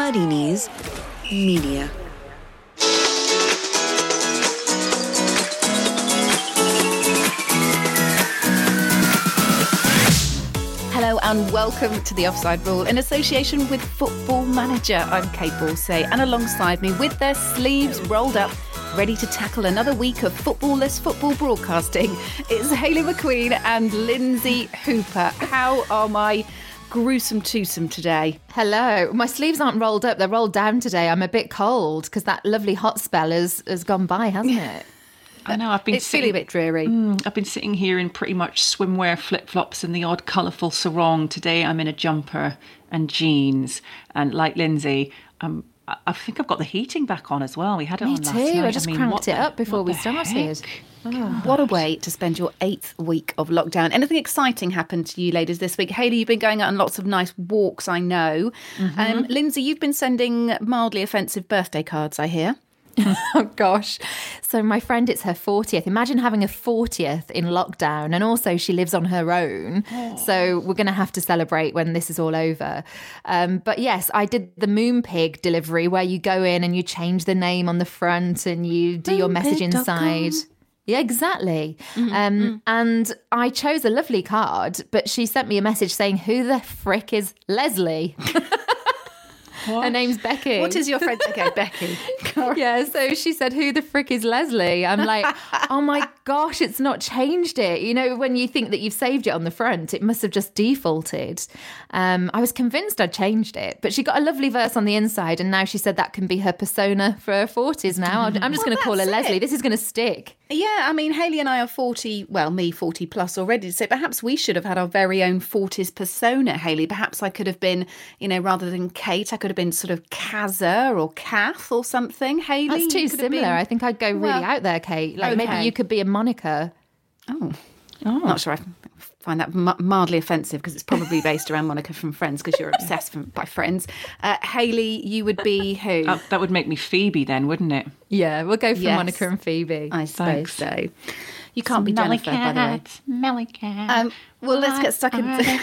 Muddy Knees Media. Hello and welcome to The Offside Rule in association with Football Manager. I'm Kate Balsay, and alongside me with their sleeves rolled up, ready to tackle another week of football-less football broadcasting, it's Hayley McQueen and Lindsay Hooper. How are my gruesome twosome today? Hello. My sleeves aren't rolled up, they're rolled down today. I'm a bit cold because that lovely hot spell has gone by, hasn't it? I know, It's feeling a bit dreary. I've been sitting here in pretty much swimwear, flip-flops and the odd colourful sarong. Today I'm in a jumper and jeans. And like Lindsay, I think I've got the heating back on as well. We had it on last night. Me too. I just cranked it up before we started. What a way to spend your 8th week of lockdown. Anything exciting happened to you ladies this week? Hayley, you've been going out on lots of nice walks, I know. Lindsay, you've been sending mildly offensive birthday cards, I hear. Oh gosh. So my friend, it's her 40th. Imagine having a 40th in lockdown, and also she lives on her own. So we're going to have to celebrate when this is all over. But yes, I did the Moonpig delivery where you go in and you change the name on the front and you do your message inside. Yeah, exactly. And I chose a lovely card, but she sent me a message saying, "Who the frick is Leslie?" Her name's Becky. What is your friend? Okay, Becky. Yeah, so she said, "Who the frick is Leslie?" I'm like, oh my gosh, it's not changed it. You know, when you think that you've saved it on the front, it must have just defaulted. I was convinced I'd changed it, but she got a lovely verse on the inside, and now she said that can be her persona for her 40s now. I'm just going to call her Leslie. This is going to stick. Yeah, I mean, Hayley and I are 40, well, me 40 plus already, so perhaps we should have had our very own 40s persona, Hayley. Perhaps I could have been, you know, rather than Kate, I could have been sort of Kazza or Kath or something. Hayley, that's too similar. I think I'd go really out there, Kate. Like maybe you could be a Monica. Oh. Not sure I find that mildly offensive because it's probably based around Monica from Friends because you're obsessed by Friends. Hayley, you would be who? That would make me Phoebe then, wouldn't it? Yeah, we'll go for Monica and Phoebe. I suppose so. You can't be Jennifer, by the way. Smelly cat. Well, let's get stuck into...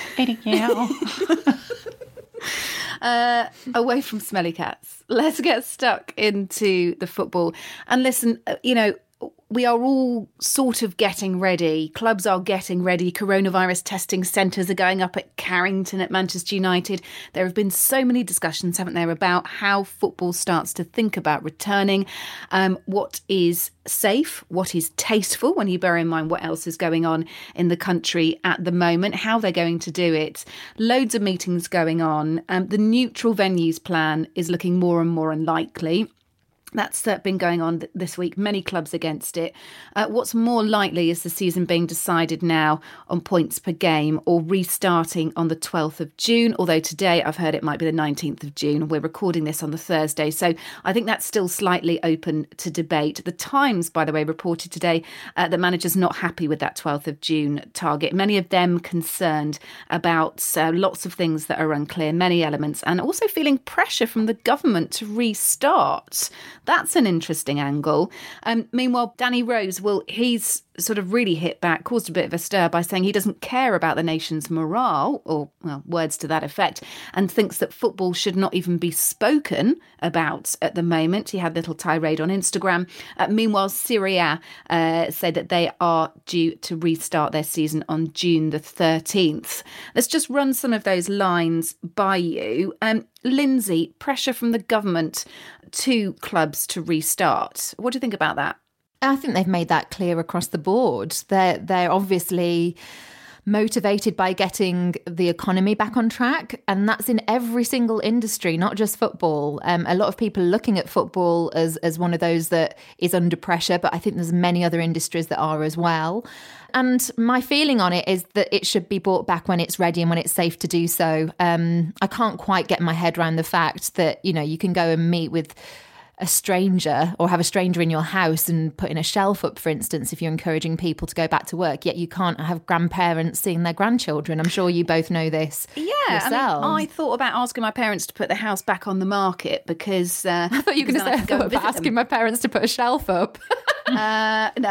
away from smelly cats. Let's get stuck into the football. And listen, you know, we are all sort of getting ready. Clubs are getting ready. Coronavirus testing centres are going up at Carrington at Manchester United. There have been so many discussions, haven't there, about how football starts to think about returning, what is safe, what is tasteful, when you bear in mind what else is going on in the country at the moment, how they're going to do it. Loads of meetings going on. The neutral venues plan is looking more and more unlikely. That's been going on this week. Many clubs against it. What's more likely is the season being decided now on points per game or restarting on the 12th of June. Although today I've heard it might be the 19th of June. We're recording this on the Thursday. So I think that's still slightly open to debate. The Times, by the way, reported today that managers not happy with that 12th of June target. Many of them concerned about lots of things that are unclear, many elements, and also feeling pressure from the government to restart. That's an interesting angle. Meanwhile, Danny Rose, he's sort of really hit back, caused a bit of a stir by saying he doesn't care about the nation's morale, or, well, words to that effect, and thinks that football should not even be spoken about at the moment. He had a little tirade on Instagram. Meanwhile, Serie A say that they are due to restart their season on June the 13th. Let's just run some of those lines by you. Lindsay, pressure from the government to clubs to restart. What do you think about that? I think they've made that clear across the board. They're obviously motivated by getting the economy back on track, and that's in every single industry, not just football. A lot of people are looking at football as one of those that is under pressure, but I think there's many other industries that are as well. And my feeling on it is that it should be brought back when it's ready and when it's safe to do so. I can't quite get my head around the fact that, you know, you can go and meet with a stranger or have a stranger in your house and put in a shelf up, for instance, if you're encouraging people to go back to work, yet you can't have grandparents seeing their grandchildren. I'm sure you both know this yourselves. I thouut about asking my parents to put the house back on the market because... I thought you were going to say, asking my parents to put a shelf up. No.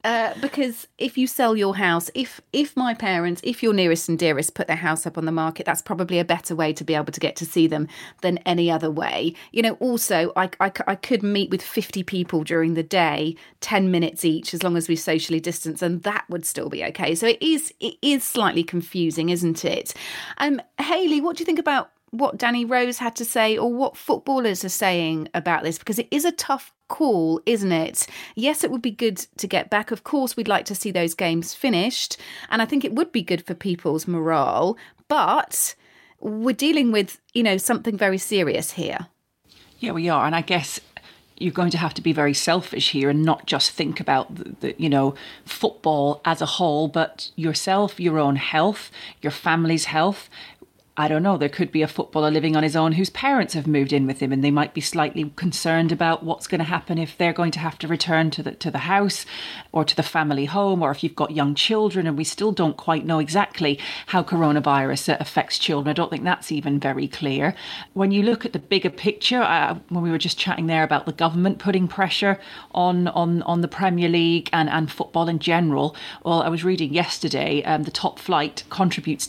Because if you sell your house, if my parents, if your nearest and dearest put their house up on the market, that's probably a better way to be able to get to see them than any other way. You know, also, I could meet with 50 people during the day, 10 minutes each, as long as we socially distance, and that would still be okay. So it is slightly confusing, isn't it? Hayley, what do you think about what Danny Rose had to say, or what footballers are saying about this? Because it is a tough call, isn't it? Yes, it would be good to get back. Of course, we'd like to see those games finished, and I think it would be good for people's morale, but we're dealing with, you know, something very serious here. Yeah, we are. And I guess you're going to have to be very selfish here and not just think about the you know, football as a whole, but yourself, your own health, your family's health. I don't know, there could be a footballer living on his own whose parents have moved in with him, and they might be slightly concerned about what's going to happen if they're going to have to return to the house or to the family home, or if you've got young children, and we still don't quite know exactly how coronavirus affects children. I don't think that's even very clear. When you look at the bigger picture, when we were just chatting there about the government putting pressure on the Premier League and football in general, well, I was reading yesterday, the top flight contributes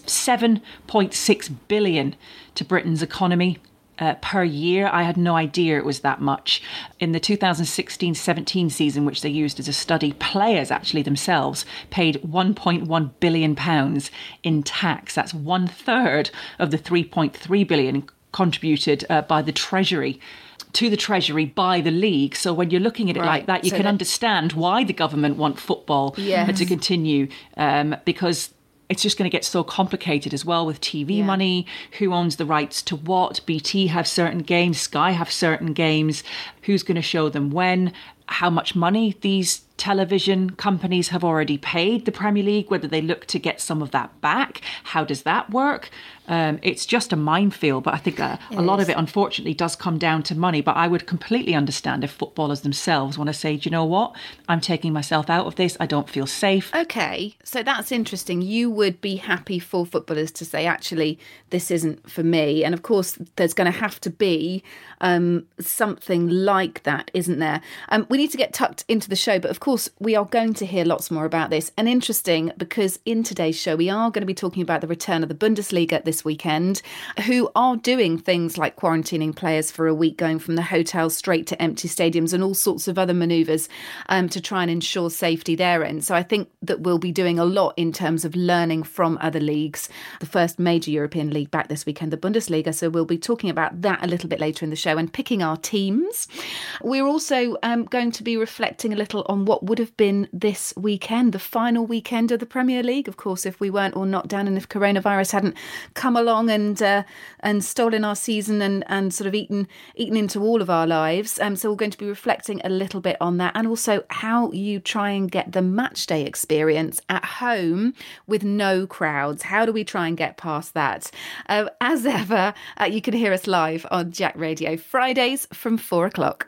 7.6 billion to Britain's economy per year. I had no idea it was that much. In the 2016-17 season, which they used as a study, players actually themselves paid £1.1 billion in tax. That's 1/3 of the 3.3 billion contributed by the Treasury to the Treasury by the league. So when you're looking at it like that, you can understand why the government want football to continue, because it's just going to get so complicated as well with TV money, who owns the rights to what. BT have certain games, Sky have certain games, who's going to show them when, how much money these television companies have already paid the Premier League, whether they look to get some of that back. How does that work? It's just a minefield, but I think a lot of it, unfortunately, does come down to money. But I would completely understand if footballers themselves want to say, do you know what? I'm taking myself out of this. I don't feel safe. Okay, so that's interesting. You would be happy for footballers to say, actually, this isn't for me. And of course, there's going to have to be something like that, isn't there? We need to get tucked into the show, but of course, we are going to hear lots more about this. And interesting, because in today's show, we are going to be talking about the return of the Bundesliga this weekend, who are doing things like quarantining players for a week, going from the hotel straight to empty stadiums and all sorts of other manoeuvres to try and ensure safety their end. So I think that we'll be doing a lot in terms of learning from other leagues. The first major European league back this weekend, the Bundesliga. So we'll be talking about that a little bit later in the show and picking our teams. We're also going to be reflecting a little on what would have been this weekend, the final weekend of the Premier League. Of course, if we weren't all knocked down and if coronavirus hadn't come along and stolen our season and sort of eaten into all of our lives. So we're going to be reflecting a little bit on that, and also how you try and get the match day experience at home with no crowds. How do we try and get past that? As ever, you can hear us live on Jack Radio Fridays from 4:00.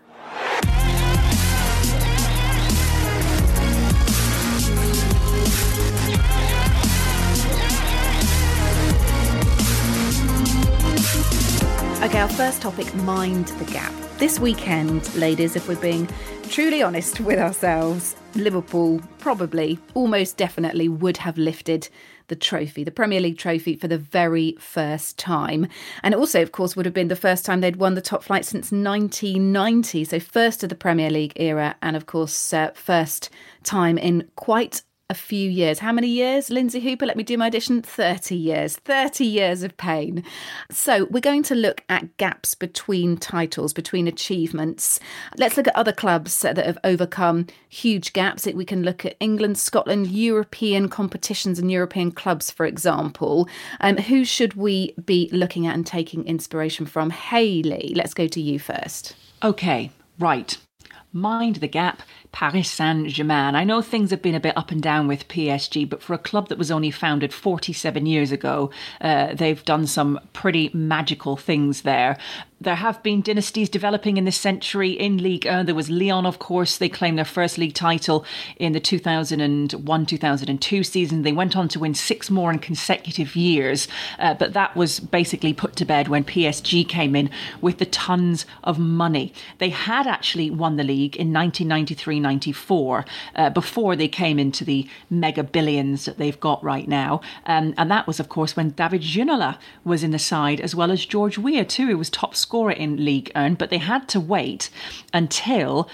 Okay, our first topic, mind the gap. This weekend, ladies, if we're being truly honest with ourselves, Liverpool probably, almost definitely would have lifted the trophy, the Premier League trophy, for the very first time. And it also, of course, would have been the first time they'd won the top flight since 1990. So first of the Premier League era, and of course, first time in quite a few years. How many years, Lindsay Hooper? Let me do my addition. 30 years. 30 years of pain. So we're going to look at gaps between titles, between achievements. Let's look at other clubs that have overcome huge gaps. We can look at England, Scotland, European competitions and European clubs, for example. Who should we be looking at and taking inspiration from? Hayley, let's go to you first. Okay, right. Mind the gap, Paris Saint-Germain. I know things have been a bit up and down with PSG, but for a club that was only founded 47 years ago, they've done some pretty magical things there. There have been dynasties developing in this century in Ligue 1. There was Lyon, of course. They claimed their first league title in the 2001-2002 season. They went on to win 6 more in consecutive years. But that was basically put to bed when PSG came in with the tons of money. They had actually won the league in 1993-94 before they came into the mega billions that they've got right now. And that was, of course, when David Ginola was in the side, as well as George Weah too, who was top scorer in Ligue 1, but they had to wait until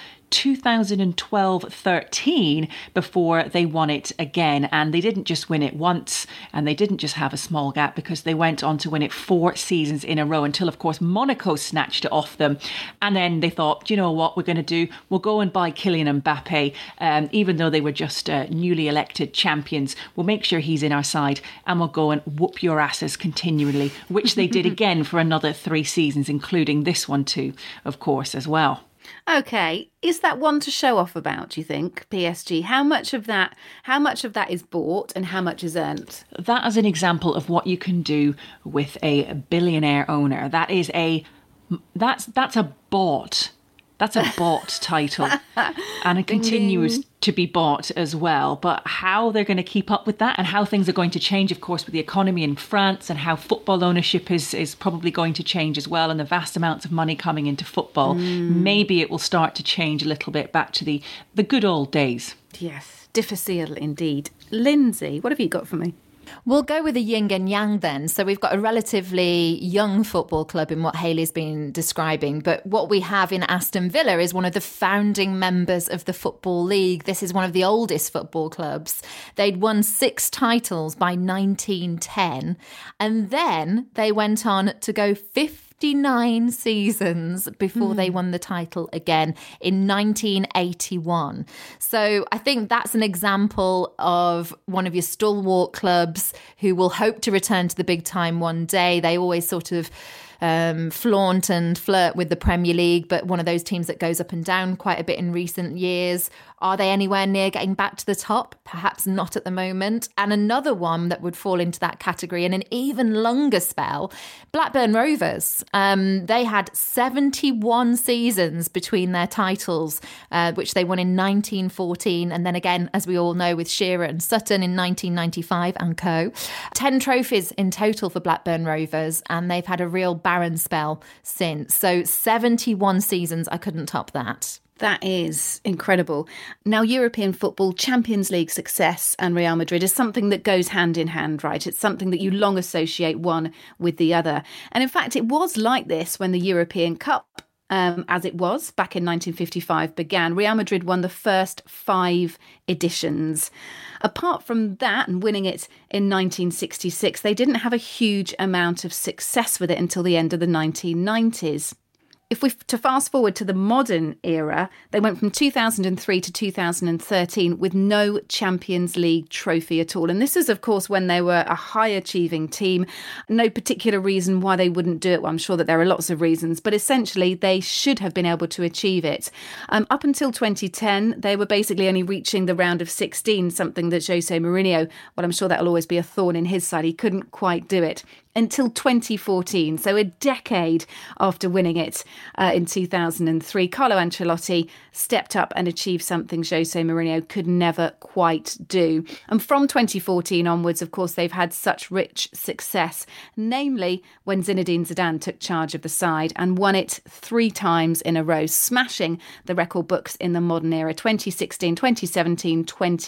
2012-13 before they won it again. And they didn't just win it once, and they didn't just have a small gap, because they went on to win it 4 seasons in a row until, of course, Monaco snatched it off them. And then they thought, you know what we're going to do? We'll go and buy Kylian Mbappe, even though they were just newly elected champions. We'll make sure he's in our side, and we'll go and whoop your asses continually, which they did again for another 3 seasons, including this one too, of course, as well. Okay, is that one to show off about, do you think, PSG? How much of that is bought and how much is earned? That is an example of what you can do with a billionaire owner. That's a bought. That's a bought title, and it continues to be bought as well. But how they're going to keep up with that, and how things are going to change, of course, with the economy in France, and how football ownership is probably going to change as well, and the vast amounts of money coming into football, maybe it will start to change a little bit back to the good old days. Yes, difficile indeed. Lindsay, what have you got for me? We'll go with a yin and yang then. So we've got a relatively young football club in what Hayley's been describing. But what we have in Aston Villa is one of the founding members of the Football League. This is one of the oldest football clubs. They'd won 6 titles by 1910. And then they went on to go 59 seasons before they won the title again in 1981. So I think that's an example of one of your stalwart clubs who will hope to return to the big time one day. They always sort of flaunt and flirt with the Premier League, but one of those teams that goes up and down quite a bit in recent years. Are they anywhere near getting back to the top? Perhaps not at the moment. And another one that would fall into that category in an even longer spell, Blackburn Rovers. They had 71 seasons between their titles, which they won in 1914. And then again, as we all know, with Shearer and Sutton in 1995 and co. 10 trophies in total for Blackburn Rovers, and they've had a real barren spell since. So 71 seasons, I couldn't top that. That is incredible. Now, European football, Champions League success and Real Madrid is something that goes hand in hand, right? It's something that you long associate one with the other. And in fact, it was like this when the European Cup, as it was back in 1955, began. Real Madrid won the first 5 editions. Apart from that and winning it in 1966, they didn't have a huge amount of success with it until the end of the 1990s. If we to fast forward to the modern era, they went from 2003 to 2013 with no Champions League trophy at all. And this is, of course, when they were a high-achieving team. No particular reason why they wouldn't do it. Well, I'm sure that there are lots of reasons, but essentially they should have been able to achieve it. Up until 2010, they were basically only reaching the round of 16, something that Jose Mourinho, well, I'm sure that'll always be a thorn in his side. He couldn't quite do it until 2014, so a decade after winning it in 2003. Carlo Ancelotti stepped up and achieved something Jose Mourinho could never quite do. And from 2014 onwards, of course, they've had such rich success, namely when Zinedine Zidane took charge of the side and won it 3 times in a row, smashing the record books in the modern era, 2016, 2017,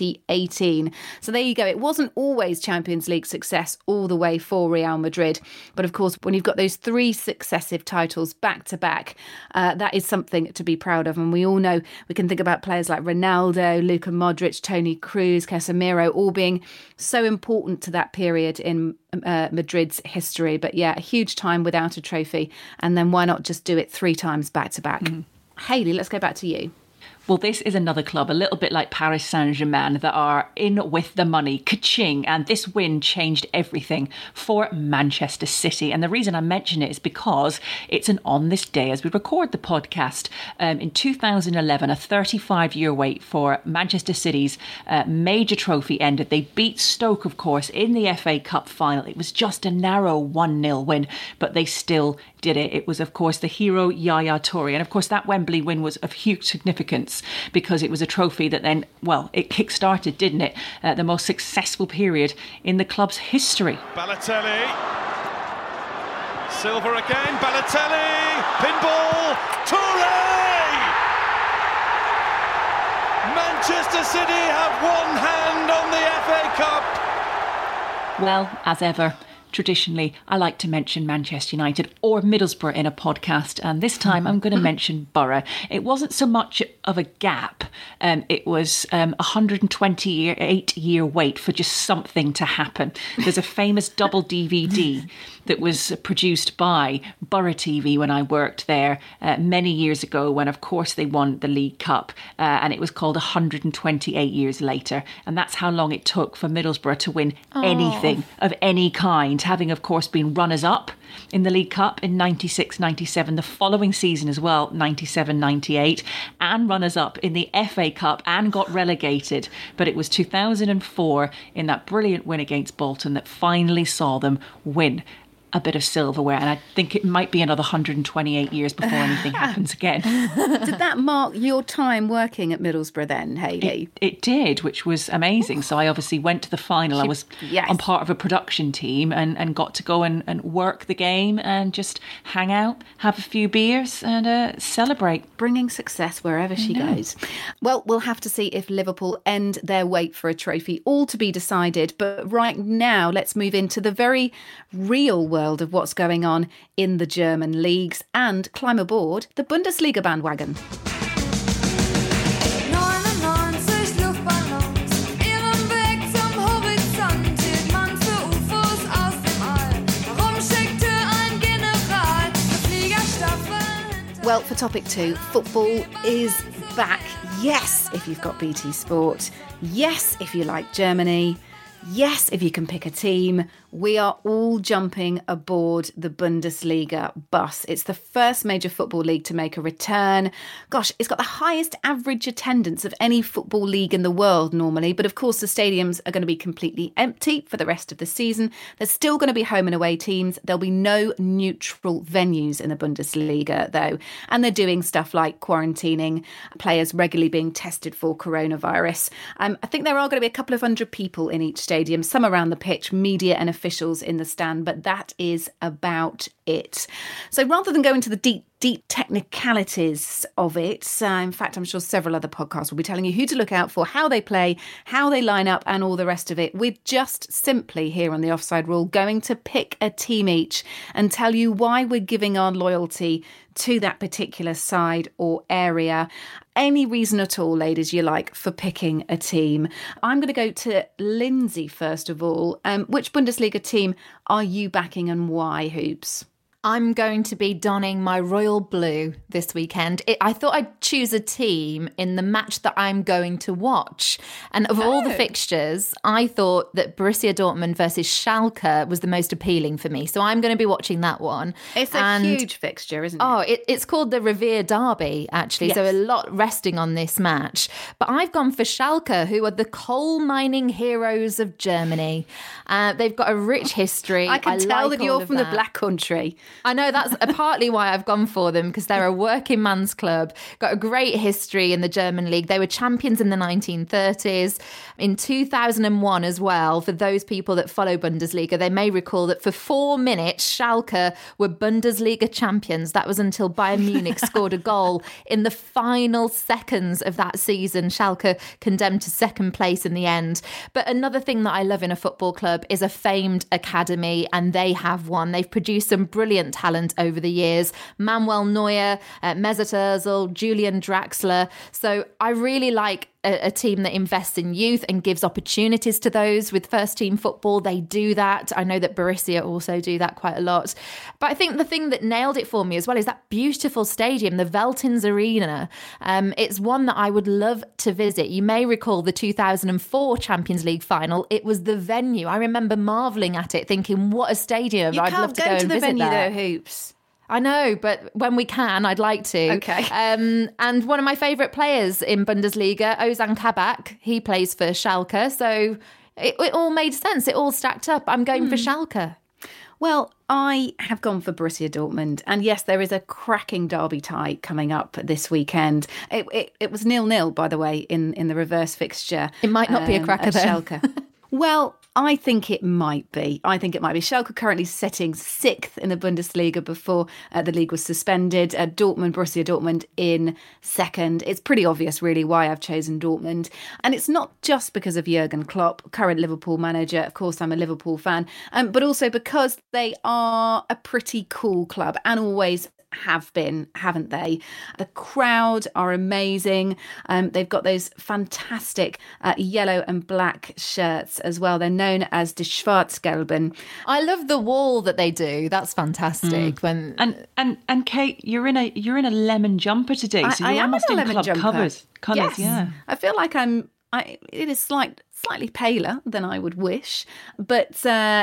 2018. So there you go. It wasn't always Champions League success all the way for Real Madrid. But of course, when you've got those 3 successive titles back to back, that is something to be proud of. And we all know, we can think about players like Ronaldo, Luka Modric, Toni Kroos, Casemiro, all being so important to that period in Madrid's history. But yeah, a huge time without a trophy. And then why not just do it 3 times back to back? Hayley, let's go back to you. Well, this is another club, a little bit like Paris Saint-Germain, that are in with the money, ka-ching, and this win changed everything for Manchester City. And the reason I mention it is because it's on this day, as we record the podcast, in 2011, a 35-year wait for Manchester City's major trophy ended. They beat Stoke, of course, in the FA Cup final. It was just a narrow 1-0 win, but they still did it. It was, of course, the hero Yaya Toure. And, of course, that Wembley win was of huge significance because it was a trophy that then, well, it kick-started, didn't it, the most successful period in the club's history. Balotelli. Silva again. Balotelli. Pinball. Toure! Manchester City have one hand on the FA Cup. Well, as ever, traditionally, I like to mention Manchester United or Middlesbrough in a podcast, and this time I'm going to mention Borough. It wasn't so much of a gap. It was a 128-year wait for just something to happen. There's a famous double DVD that was produced by Borough TV when I worked there many years ago, when, of course, they won the League Cup, and it was called 128 Years Later. And that's how long it took for Middlesbrough to win anything of any kind, having, of course, been runners-up in the League Cup in 96-97, the following season as well, 97-98, and runners-up in the FA Cup and got relegated. But it was 2004 in that brilliant win against Bolton that finally saw them win a bit of silverware, and I think it might be another 128 years before anything happens again. Did that mark your time working at Middlesbrough then, Hayley? It did, which was amazing. So I obviously went to the final. I was on part of a production team and got to go and work the game and just hang out, have a few beers and celebrate. Bringing success wherever she goes. Well, we'll have to see if Liverpool end their wait for a trophy, all to be decided. But right now, let's move into the very real world of what's going on in the German leagues and climb aboard the Bundesliga bandwagon. Well, for topic 2, football is back. Yes, if you've got BT Sport. Yes, if you like Germany. Yes, if you can pick a team. We are all jumping aboard the Bundesliga bus. It's the first major football league to make a return. Gosh, it's got the highest average attendance of any football league in the world normally. But of course, the stadiums are going to be completely empty for the rest of the season. There's still going to be home and away teams. There'll be no neutral venues in the Bundesliga, though. And they're doing stuff like quarantining, players regularly being tested for coronavirus. I think there are going to be a couple of hundred people in each stadium, some around the pitch, media and officials in the stand, but that is about it. So rather than go into the deep technicalities of it, in fact, I'm sure several other podcasts will be telling you who to look out for, how they play, how they line up and all the rest of it. We're just simply here on the Offside Rule going to pick a team each and tell you why we're giving our loyalty to that particular side or area. Any reason at all, ladies, you like for picking a team. I'm going to go to Lindsay first of all. Which Bundesliga team are you backing and why, Hoops? I'm going to be donning my royal blue this weekend. I thought I'd choose a team in the match that I'm going to watch. And of all the fixtures, I thought that Borussia Dortmund versus Schalke was the most appealing for me. So I'm going to be watching that one. It's a huge fixture, isn't it? Oh, it's called the Revier Derby, actually. Yes. So a lot resting on this match. But I've gone for Schalke, who are the coal mining heroes of Germany. They've got a rich history. I can tell that you're from the Black Country. I know that's partly why I've gone for them, because they're a working man's club, got a great history in the German league. They were champions in the 1930s. In 2001 as well, for those people that follow Bundesliga, they may recall that for 4 minutes, Schalke were Bundesliga champions. That was until Bayern Munich scored a goal in the final seconds of that season. Schalke condemned to second place in the end. But another thing that I love in a football club is a famed academy, and they have one. They've produced some brilliant talent over the years. Manuel Neuer, Mesut Ozil, Julian Draxler. So I really like a team that invests in youth and gives opportunities to those with first team football. They do that. I know that Borussia also do that quite a lot. But I think the thing that nailed it for me as well is that beautiful stadium, the Veltins Arena. It's one that I would love to visit. You may recall the 2004 Champions League final. It was the venue. I remember marvelling at it, thinking, what a stadium. I'd love to go and visit there. You can't go to the venue though, Hoops. I know, but when we can, I'd like to. Okay. And one of my favourite players in Bundesliga, Ozan Kabak, he plays for Schalke. So it all made sense. It all stacked up. I'm going for Schalke. Well, I have gone for Borussia Dortmund. And yes, there is a cracking derby tie coming up this weekend. It was 0-0, by the way, in the reverse fixture. It might not be a cracker, though. Schalke. Well, I think it might be. Schalke currently sitting 6th in the Bundesliga before the league was suspended. Borussia Dortmund in 2nd. It's pretty obvious, really, why I've chosen Dortmund. And it's not just because of Jurgen Klopp, current Liverpool manager. Of course, I'm a Liverpool fan. But also because they are a pretty cool club and always have been, haven't they? The crowd are amazing. They've got those fantastic yellow and black shirts as well. They're known as the Schwarz-Gelben. I love the wall that they do. That's fantastic. When and Kate, you're in a lemon jumper today, so you're almost in club colours. Yes. Yeah. I feel like it is slightly paler than I would wish, but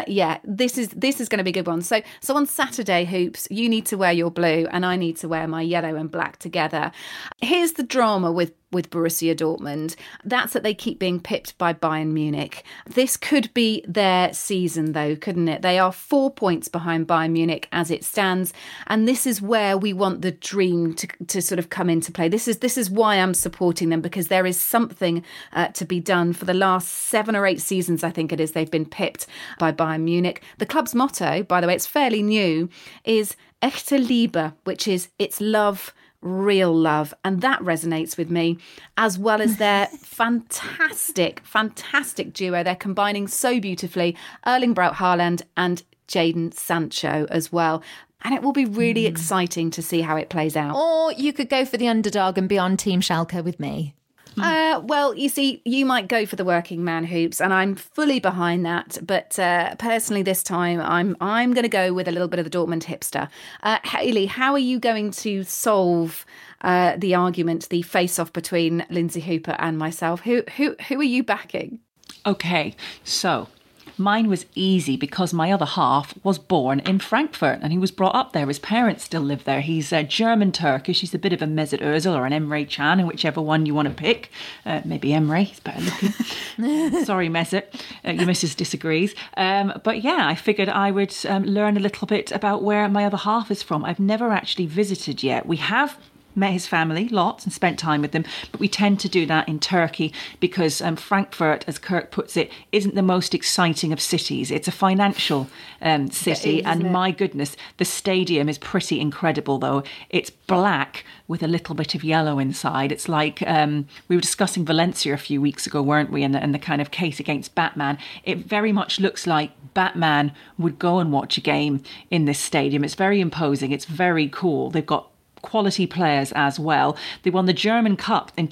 this is going to be a good one. So on Saturday, Hoops, you need to wear your blue and I need to wear my yellow and black together. Here's the drama with Borussia Dortmund. That's that they keep being pipped by Bayern Munich. This could be their season, though, couldn't it? They are 4 points behind Bayern Munich as it stands, and this is where we want the dream to sort of come into play. This is why I'm supporting them, because there is something to be done. For the last 7 or 8 seasons, I think it is, they've been pipped by Bayern Munich. The club's motto, by the way, it's fairly new, is Echte Liebe, which is it's love, real love, and that resonates with me, as well as their fantastic duo. They're combining so beautifully, Erling Braut Haaland and Jadon Sancho as well. And it will be really exciting to see how it plays out. Or you could go for the underdog and be on Team Schalke with me. Well, you see, you might go for the working man, Hoops, and I'm fully behind that. But personally, this time, I'm going to go with a little bit of the Dortmund hipster. Hayley, how are you going to solve the argument, the face-off between Lindsay Hooper and myself? Who are you backing? Okay, so mine was easy because my other half was born in Frankfurt and he was brought up there. His parents still live there. He's German-Turkish. He's a bit of a Mesut Ozil or an Emre Can, whichever one you want to pick. Maybe Emre. He's better looking. Sorry, Mesut. Your missus disagrees. But yeah, I figured I would learn a little bit about where my other half is from. I've never actually visited yet. We have met his family lots and spent time with them, but we tend to do that in Turkey because Frankfurt, as Kirk puts it, isn't the most exciting of cities. It's a financial city, and my goodness, the stadium is pretty incredible though. It's black with a little bit of yellow inside. It's like we were discussing Valencia a few weeks ago, weren't we, and the kind of case against Batman. It very much looks like Batman would go and watch a game in this stadium. It's very imposing. It's very cool. They've got quality players as well. They won the German Cup in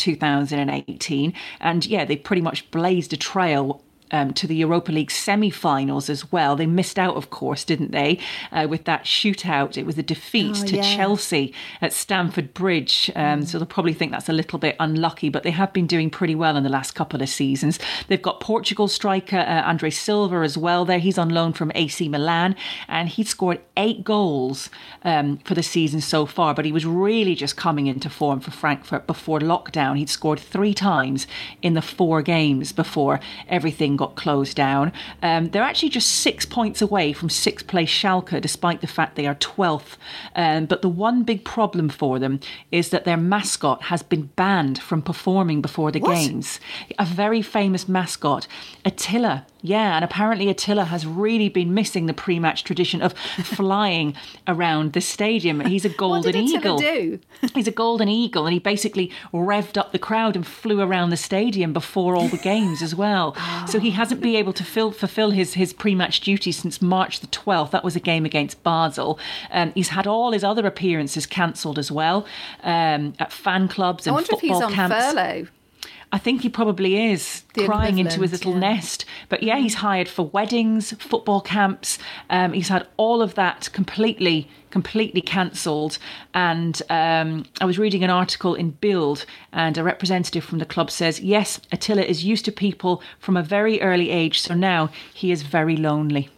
2018, and yeah, they pretty much blazed a trail to the Europa League semi-finals as well. They missed out, of course, didn't they, with that shootout. It was a defeat to Chelsea at Stamford Bridge. So they'll probably think that's a little bit unlucky, but they have been doing pretty well in the last couple of seasons. They've got Portugal striker Andre Silva as well there. He's on loan from AC Milan, and he scored 8 goals for the season so far, but he was really just coming into form for Frankfurt before lockdown. He'd scored 3 times in the 4 games before everything got closed down. They're actually just 6 points away from 6th place Schalke, despite the fact they are 12th. But the one big problem for them is that their mascot has been banned from performing before the games. A very famous mascot, Attila. Yeah, and apparently Attila has really been missing the pre-match tradition of flying around the stadium. He's a golden eagle. What did Attila do? He's a golden eagle, and he basically revved up the crowd and flew around the stadium before all the games as well. So he hasn't been able to fulfill his pre-match duties since March the 12th. That was a game against Basel. He's had all his other appearances cancelled as well at fan clubs and football camps. I wonder if he's on furlough. I think he probably is crying into his little nest. But yeah, he's hired for weddings, football camps. He's had all of that completely cancelled. And I was reading an article in Bild, and a representative from the club says, yes, Attila is used to people from a very early age. So now he is very lonely.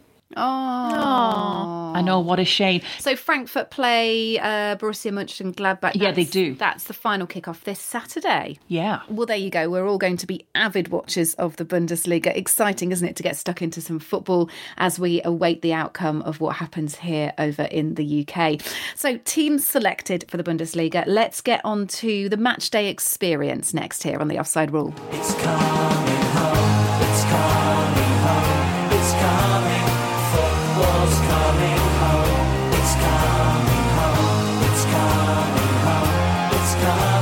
Oh, I know, what a shame. So Frankfurt play Borussia Mönchengladbach. Yeah, they do. That's the final kickoff this Saturday. Yeah. Well, there you go. We're all going to be avid watchers of the Bundesliga. Exciting, isn't it, to get stuck into some football as we await the outcome of what happens here over in the UK. So teams selected for the Bundesliga. Let's get on to the match day experience next here on the Offside Rule. It's coming home. It's coming home. It's coming. Football's coming home. It's coming home. It's coming home. It's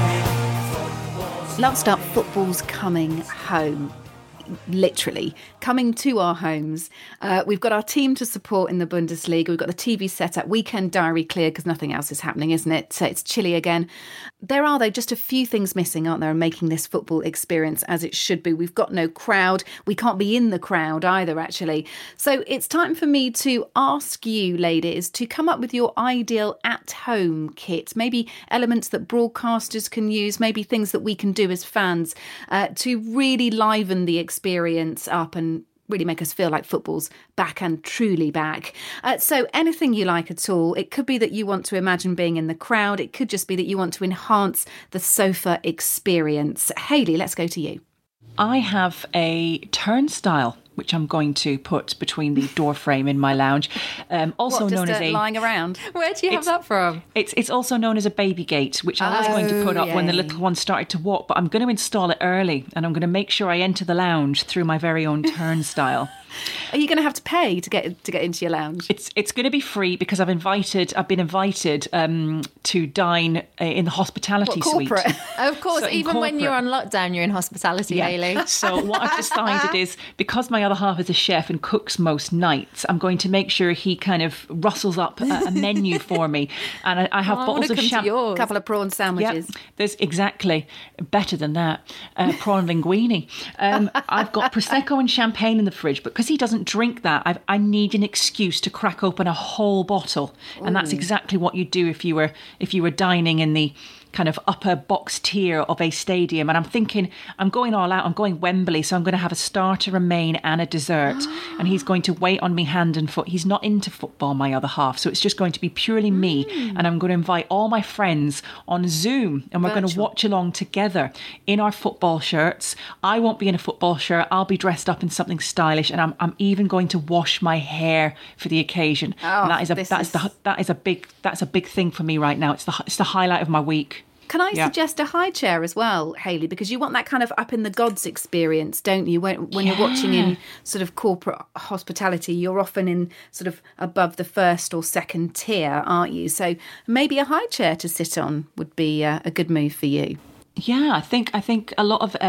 coming. Last up, football's coming home. Literally coming to our homes. We've got our team to support in the Bundesliga. We've got the TV set up, weekend diary clear because nothing else is happening, isn't it? So it's chilly again. There are, though, just a few things missing, aren't there, in making this football experience as it should be. We've got no crowd. We can't be in the crowd either, actually. So it's time for me to ask you, ladies, to come up with your ideal at-home kit. Maybe elements that broadcasters can use, maybe things that we can do as fans to really liven the experience up and really make us feel like football's back and truly back. So anything you like at all. It could be that you want to imagine being in the crowd. It could just be that you want to enhance the sofa experience. Hayley, let's go to you. I have a turnstile which I'm going to put between the door frame in my lounge. Also known as a lying around. Where do you have that from? It's also known as a baby gate, which I was going to put up when the little one started to walk, but I'm going to install it early, and I'm going to make sure I enter the lounge through my very own turnstile. Are you going to have to pay to get into your lounge? It's going to be free because I've been invited to dine in the hospitality suite. Of course, So even when you're on lockdown, you're in hospitality, Hayley. So what I've decided is, because my other half is a chef and cooks most nights, I'm going to make sure he kind of rustles up a menu for me. And I have bottles of champagne. A couple of prawn sandwiches. Yep, there's exactly better than that. Prawn linguine. I've got Prosecco and champagne in the fridge, but because he doesn't drink that, I need an excuse to crack open a whole bottle. And that's exactly what you do if you were dining in the kind of upper box tier of a stadium. And I'm thinking, I'm going all out. I'm going Wembley, so I'm going to have a starter, a main and a dessert. And he's going to wait on me hand and foot. He's not into football, my other half, so it's just going to be purely me. And I'm going to invite all my friends on Zoom, and we're going to watch along together in our football shirts. I won't be in a football shirt. I'll be dressed up in something stylish, and I'm even going to wash my hair for the occasion. And that's a big thing for me right now. It's the highlight of my week. Can I suggest a high chair as well, Hayley? Because you want that kind of up in the gods experience, don't you? When you're watching in sort of corporate hospitality, you're often in sort of above the first or second tier, aren't you? So maybe a high chair to sit on would be a good move for you. Yeah, I think a lot of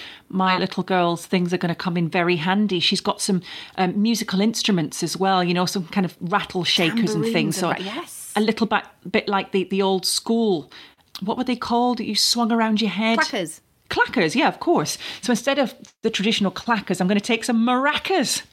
my little girl's things are going to come in very handy. She's got some musical instruments as well, some kind of rattle shakers and things. So a little bit like the old school. What were they called that you swung around your head? Clackers, yeah, of course. So instead of the traditional clackers, I'm going to take some maracas.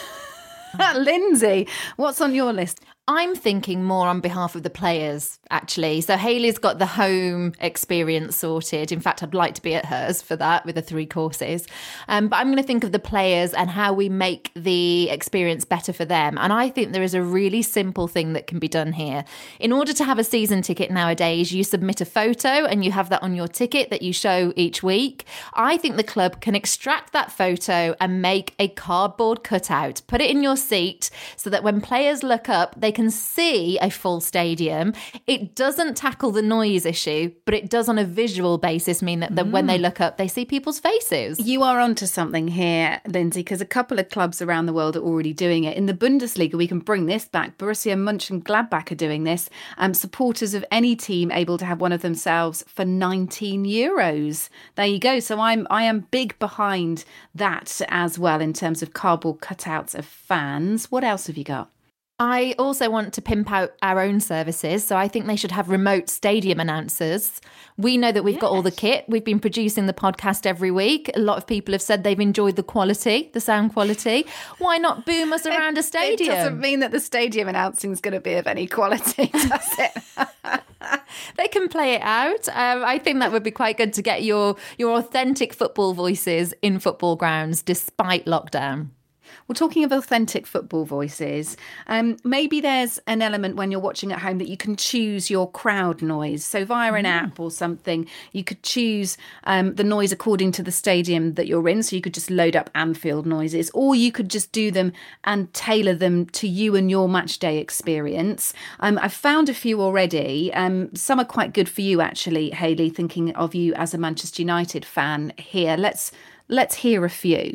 Lindsay, what's on your list? I'm thinking more on behalf of the players, actually. So Hayley's got the home experience sorted. In fact, I'd like to be at hers for that with the 3 courses. But I'm going to think of the players and how we make the experience better for them. And I think there is a really simple thing that can be done here. In order to have a season ticket nowadays, you submit a photo and you have that on your ticket that you show each week. I think the club can extract that photo and make a cardboard cutout. Put it in your seat so that when players look up, they can see a full stadium. It doesn't tackle the noise issue, but it does on a visual basis mean that when they look up, they see people's faces. You are onto something here, Lindsay, because a couple of clubs around the world are already doing it. In the Bundesliga, we can bring this back. Borussia Mönchengladbach are doing this. Supporters of any team able to have one of themselves for €19. There you go. So I am big behind that as well in terms of cardboard cutouts of fans. What else have you got? I also want to pimp out our own services. So I think they should have remote stadium announcers. We know that we've got all the kit. We've been producing the podcast every week. A lot of people have said they've enjoyed the quality, the sound quality. Why not boom us around a stadium? It doesn't mean that the stadium announcing is going to be of any quality, does it? They can play it out. I think that would be quite good to get your authentic football voices in football grounds despite lockdown. Well, talking of authentic football voices, maybe there's an element when you're watching at home that you can choose your crowd noise. So via an app or something, you could choose the noise according to the stadium that you're in. So you could just load up Anfield noises, or you could just do them and tailor them to you and your match day experience. I've found a few already. Some are quite good for you, actually, Hayley, thinking of you as a Manchester United fan here. Let's hear a few.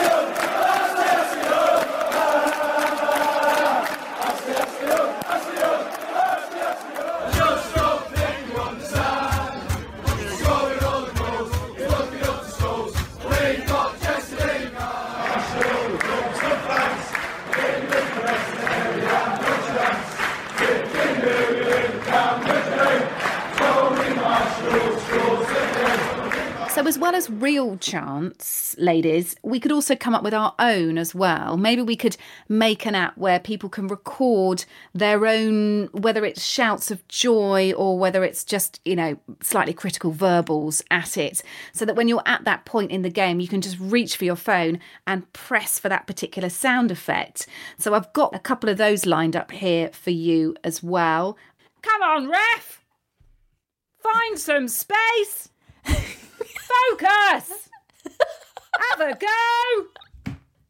So as well as real chants, ladies, we could also come up with our own as well. Maybe we could make an app where people can record their own, whether it's shouts of joy or whether it's just, slightly critical verbals at it, so that when you're at that point in the game, you can just reach for your phone and press for that particular sound effect. So I've got a couple of those lined up here for you as well. Come on, ref! Find some space! Focus! Have a go!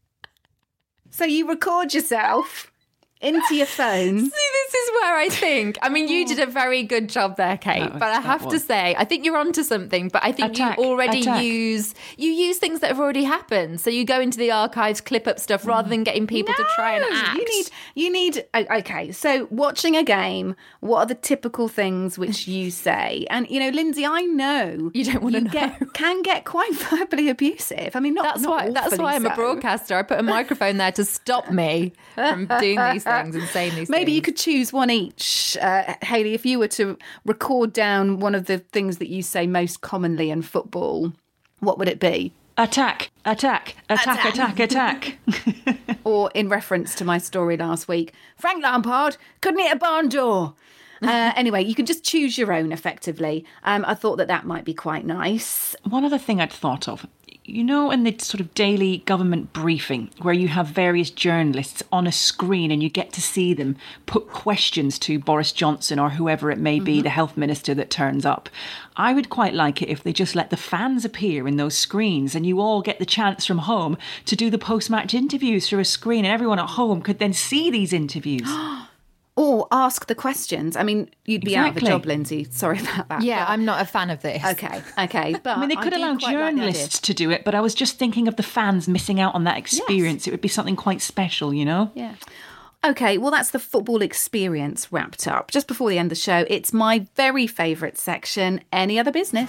So you record yourself into your phone. See, this is where I think, you did a very good job there, Kate, but I have to say, I think you're onto something, but I think you already use things that have already happened. So you go into the archives, clip up stuff rather than getting people to try and act. You need, okay, so watching a game, what are the typical things which you say? And, Lindsay, I know you don't want to know. Can get quite verbally abusive. That's why I'm a broadcaster. I put a microphone there to stop me from doing these things and saying these things. Maybe you could choose one each. Hayley, if you were to record down one of the things that you say most commonly in football, what would it be? Attack, attack, attack, attack, attack. Or in reference to my story last week, Frank Lampard couldn't hit a barn door. Anyway, you can just choose your own effectively. I thought that might be quite nice. One other thing I'd thought of, in the sort of daily government briefing where you have various journalists on a screen and you get to see them put questions to Boris Johnson or whoever it may be, the health minister that turns up. I would quite like it if they just let the fans appear in those screens and you all get the chance from home to do the post-match interviews through a screen, and everyone at home could then see these interviews. Or ask the questions. You'd be out of a job, Lindsay. Sorry about that. Yeah, I'm not a fan of this. Okay. But they could allow journalists to do it, but I was just thinking of the fans missing out on that experience. Yes. It would be something quite special, Yeah. Okay, well, that's the football experience wrapped up. Just before the end of the show, it's my very favourite section, Any Other Business.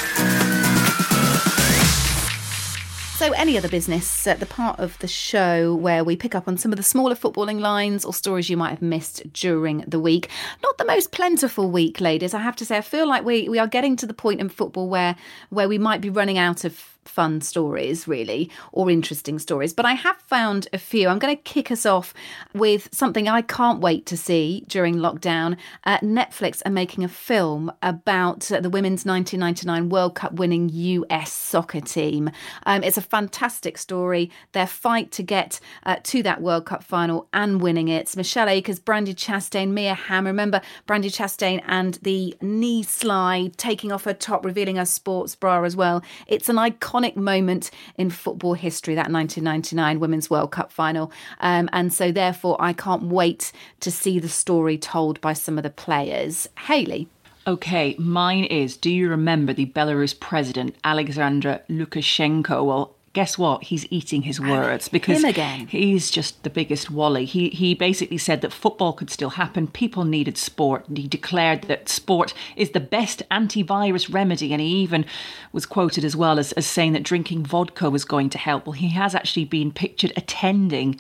So Any Other Business, the part of the show where we pick up on some of the smaller footballing lines or stories you might have missed during the week. Not the most plentiful week, ladies, I have to say. I feel like we are getting to the point in football where we might be running out of fun stories, really, or interesting stories. But I have found a few. I'm going to kick us off with something I can't wait to see during lockdown. Netflix are making a film about the women's 1999 World Cup winning US soccer team. It's a fantastic story. Their fight to get to that World Cup final and winning it. It's Michelle Akers, Brandi Chastain, Mia Hamm. Remember Brandi Chastain and the knee slide, taking off her top, revealing her sports bra as well. It's an iconic moment in football history, that 1999 Women's World Cup final. And so therefore, I can't wait to see the story told by some of the players. Hayley. Okay, mine is, do you remember the Belarus president, Alexander Lukashenko? Well, guess what? He's eating his words because he's just the biggest wally. He basically said that football could still happen. People needed sport. And he declared that sport is the best antivirus remedy. And he even was quoted as well as saying that drinking vodka was going to help. Well, he has actually been pictured attending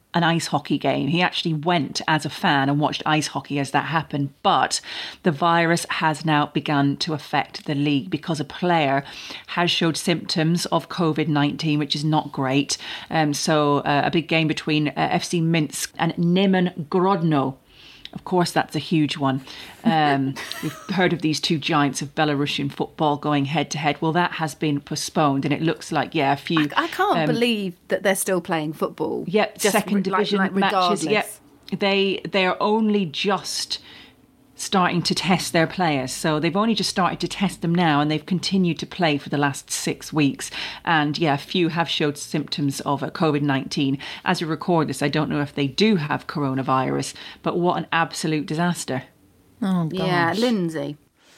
an ice hockey game. He actually went as a fan and watched ice hockey as that happened. But the virus has now begun to affect the league because a player has showed symptoms of COVID-19, which is not great. So a big game between FC Minsk and Neman Grodno. Of course, that's a huge one. We've heard of these two giants of Belarusian football going head to head. Well, that has been postponed, and it looks like, a few. I can't believe that they're still playing football. Yeah, second division matches. Yeah, they are only just starting to test their players. So they've only just started to test them now, and they've continued to play for the last 6 weeks. And a few have showed symptoms of COVID-19. As we record this, I don't know if they do have coronavirus, but what an absolute disaster. Oh, gosh. Yeah, Lindsay.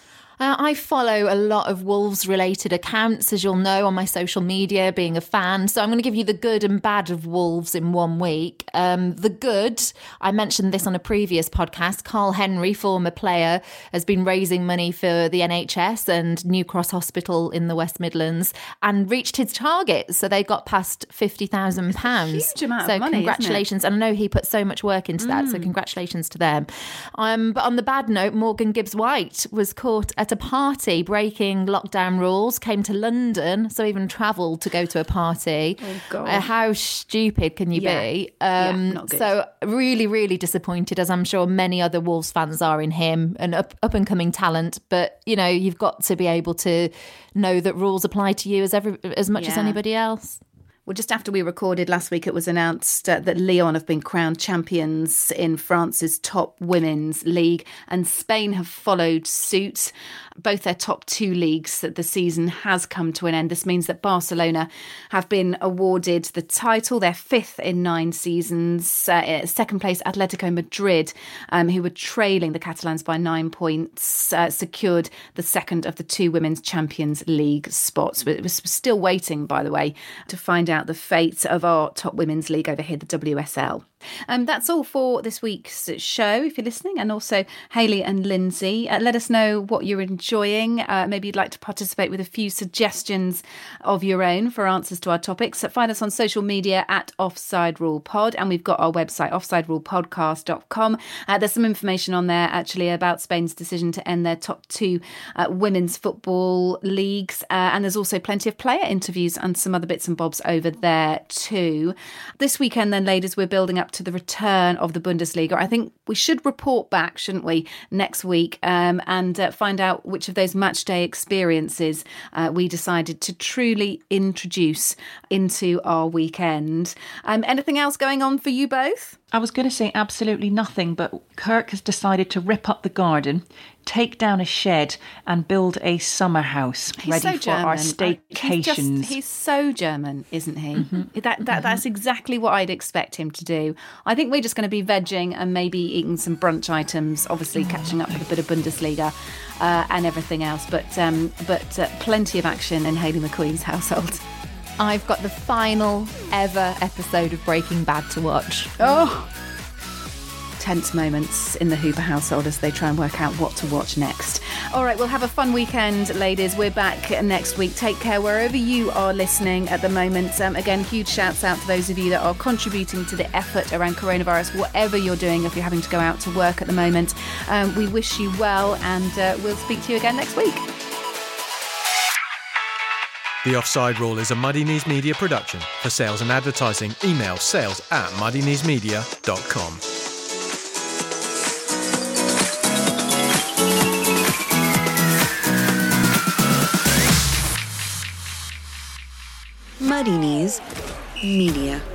I follow a lot of Wolves-related accounts, as you'll know, on my social media, being a fan. So I'm going to give you the good and bad of Wolves in 1 week. The good, I mentioned this on a previous podcast, Carl Henry, former player, has been raising money for the NHS and New Cross Hospital in the West Midlands and reached his target. So they got past £50,000. Huge amount so of money, congratulations. And I know he put so much work into that, so congratulations to them. But on the bad note, Morgan Gibbs-White was caught at a party breaking lockdown rules, came to London, so even travelled to go to a party. Oh, God. How stupid can you be? Not good. So really, really disappointed, as I'm sure many other Wolves fans are in him, and up and coming talent. But, you've got to be able to know that rules apply to you as much as anybody else. Well, just after we recorded last week, it was announced that Lyon have been crowned champions in France's top women's league, and Spain have followed suit. Both their top two leagues, that the season has come to an end. This means that Barcelona have been awarded the title. They're fifth in 9 seasons. Second place, Atletico Madrid, who were trailing the Catalans by 9 points, secured the second of the 2 Women's Champions League spots. We're still waiting, by the way, to find out the fate of our top women's league over here, the WSL. That's all for this week's show, if you're listening, and also Hayley and Lindsay. Let us know what you're enjoying. Maybe you'd like to participate with a few suggestions of your own for answers to our topics. Find us on social media at Offside Rule Pod, and we've got our website, offsiderulepodcast.com. There's some information on there, actually, about Spain's decision to end their top 2 women's football leagues, and there's also plenty of player interviews and some other bits and bobs over there too. This weekend then, ladies, we're building up to the return of the Bundesliga. I think we should report back, shouldn't we, next week, and find out which of those match day experiences we decided to truly introduce into our weekend. Anything else going on for you both? I was going to say absolutely nothing, but Kirk has decided to rip up the garden, take down a shed and build a summer house ready for our staycations. He's so German, isn't he? Mm-hmm. That's exactly what I'd expect him to do. I think we're just going to be vegging and maybe eating some brunch items, obviously catching up with a bit of Bundesliga and everything else, but plenty of action in Hayley McQueen's household. I've got the final ever episode of Breaking Bad to watch. Oh! Tense moments in the Hooper household as they try and work out what to watch next. All right, we'll have a fun weekend, ladies. We're back next week. Take care wherever you are listening at the moment. Again, huge shouts out to those of you that are contributing to the effort around coronavirus, whatever you're doing, if you're having to go out to work at the moment. We wish you well, and we'll speak to you again next week. The Offside Rule is a Muddy Knees Media production. For sales and advertising, email sales@muddykneesmedia.com. Muddy Knees Media.